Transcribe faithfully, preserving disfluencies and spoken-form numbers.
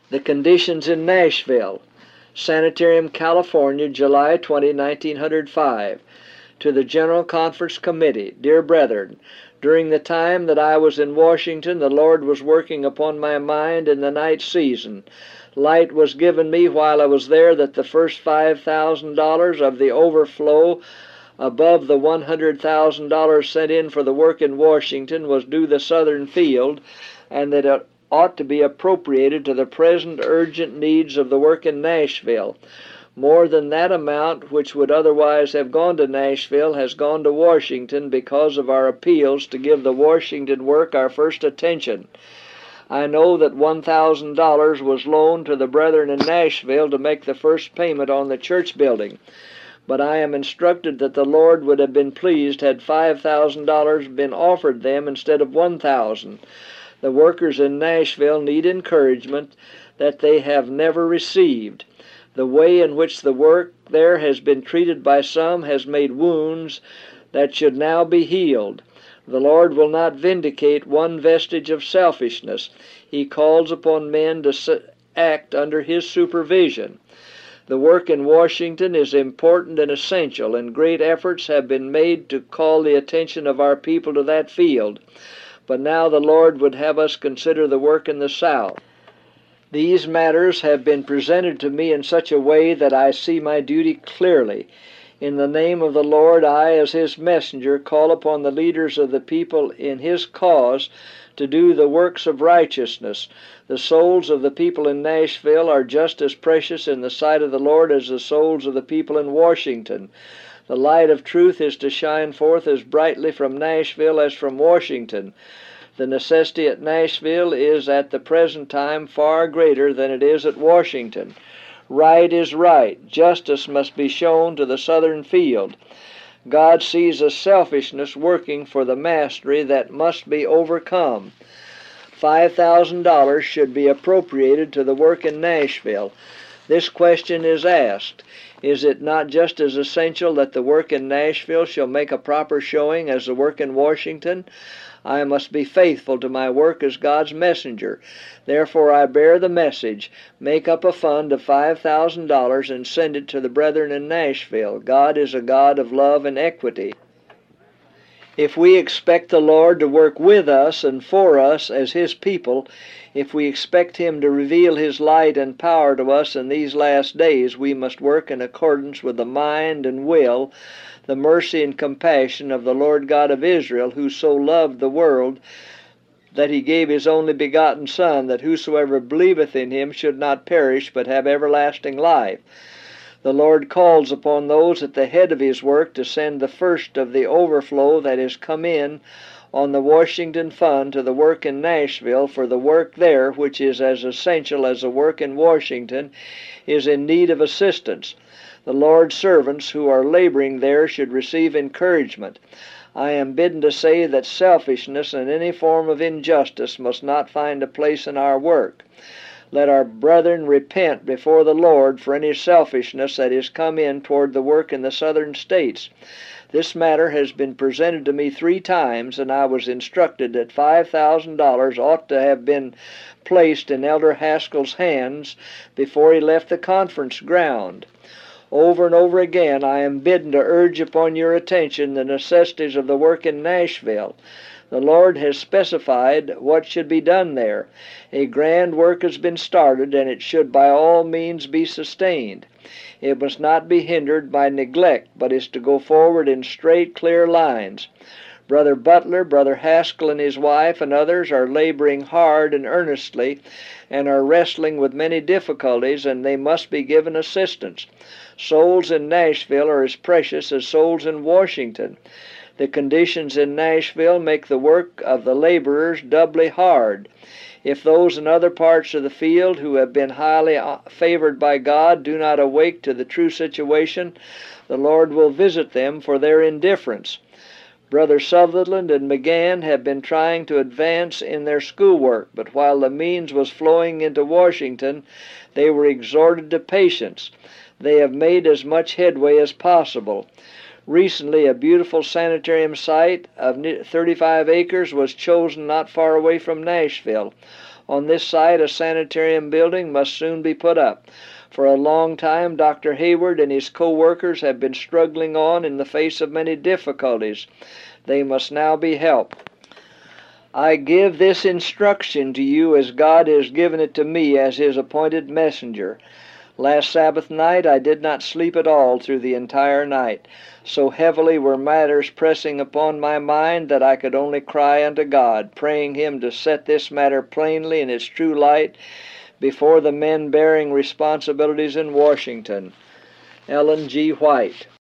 The conditions in Nashville. Sanitarium, California, July twentieth, nineteen oh five. To the General Conference Committee, Dear Brethren, during the time that I was in Washington, the Lord was working upon my mind in the night season. Light was given me while I was there that the first five thousand dollars of the overflow above the one hundred thousand dollars sent in for the work in Washington was due the southern field, and that it ought to be appropriated to the present urgent needs of the work in Nashville. More than that amount, which would otherwise have gone to Nashville, has gone to Washington because of our appeals to give the Washington work our first attention. I know that one thousand dollars was loaned to the brethren in Nashville to make the first payment on the church building, but I am instructed that the Lord would have been pleased had five thousand dollars been offered them instead of one thousand dollars. The workers in Nashville need encouragement that they have never received. The way in which the work there has been treated by some has made wounds that should now be healed. The Lord will not vindicate one vestige of selfishness. He calls upon men to act under His supervision. The work in Washington is important and essential, and great efforts have been made to call the attention of our people to that field. But now the Lord would have us consider the work in the South. These matters have been presented to me in such a way that I see my duty clearly. In the name of the Lord, I, as His messenger, call upon the leaders of the people in His cause to do the works of righteousness. The souls of the people in Nashville are just as precious in the sight of the Lord as the souls of the people in Washington. The light of truth is to shine forth as brightly from Nashville as from Washington. The necessity at Nashville is at the present time far greater than it is at Washington. Right is right. Justice must be shown to the southern field. God sees a selfishness working for the mastery that must be overcome. Five thousand dollars should be appropriated to the work in Nashville. This question is asked: is it not just as essential that the work in Nashville shall make a proper showing as the work in Washington? I must be faithful to my work as God's messenger. Therefore I bear the message. Make up a fund of five thousand dollars and send it to the brethren in Nashville. God is a God of love and equity. If we expect the Lord to work with us and for us as His people, if we expect Him to reveal His light and power to us in these last days, we must work in accordance with the mind and will, the mercy and compassion of the Lord God of Israel, who so loved the world that He gave His only begotten Son, that whosoever believeth in Him should not perish, but have everlasting life. The Lord calls upon those at the head of His work to send the first of the overflow that has come in on the Washington Fund to the work in Nashville, for the work there, which is as essential as the work in Washington, is in need of assistance. The Lord's servants who are laboring there should receive encouragement. I am bidden to say that selfishness and any form of injustice must not find a place in our work. Let our brethren repent before the Lord for any selfishness that has come in toward the work in the southern states. This matter has been presented to me three times, and I was instructed that five thousand dollars ought to have been placed in Elder Haskell's hands before he left the conference ground. Over and over again I am bidden to urge upon your attention the necessities of the work in Nashville. The Lord has specified what should be done there. A grand work has been started, and it should by all means be sustained. It must not be hindered by neglect, but is to go forward in straight, clear lines. Brother Butler, Brother Haskell and his wife, and others are laboring hard and earnestly, and are wrestling with many difficulties, and they must be given assistance. Souls in Nashville are as precious as souls in Washington. The conditions in Nashville make the work of the laborers doubly hard. If those in other parts of the field who have been highly favored by God do not awake to the true situation, the Lord will visit them for their indifference. Brother Sutherland and McGann have been trying to advance in their schoolwork, but while the means was flowing into Washington, they were exhorted to patience. They have made as much headway as possible. Recently, a beautiful sanitarium site of thirty-five acres was chosen not far away from Nashville. On this site, a sanitarium building must soon be put up. For a long time, Doctor Hayward and his co-workers have been struggling on in the face of many difficulties. They must now be helped. I give this instruction to you as God has given it to me as His appointed messenger. Last Sabbath night I did not sleep at all through the entire night. So heavily were matters pressing upon my mind that I could only cry unto God, praying Him to set this matter plainly in its true light before the men bearing responsibilities in Washington. Ellen G. White.